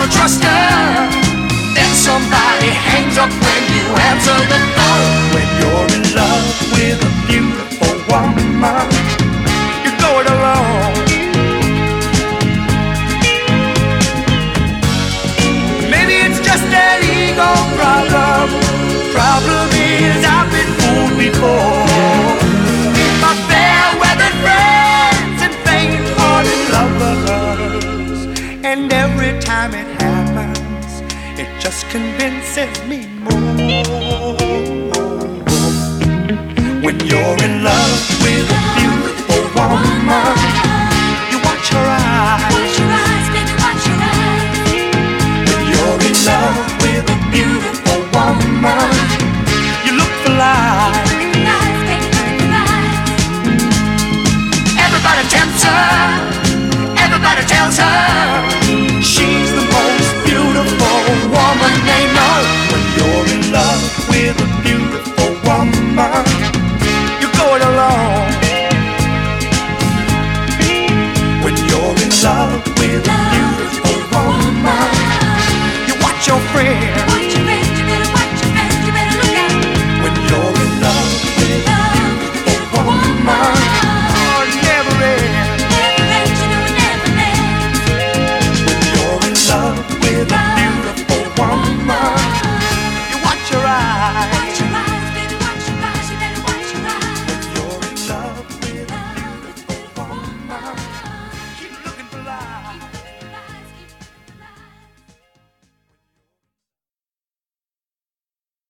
gonna trust her. Then somebody hangs up when you answer the phone. When you're in love with a beautiful woman, you're going alone. Maybe it's just an ego problem. Problem is I've been fooled before. My fair weathered friends and faint-hearted lovers, and every time it happens, it just convinces me more. When you're in love with a beautiful woman, you watch her eyes. Watch your eyes, baby, watch your eyes. When you're in love with a beautiful woman, you look for lies. Everybody tempts her, everybody tells her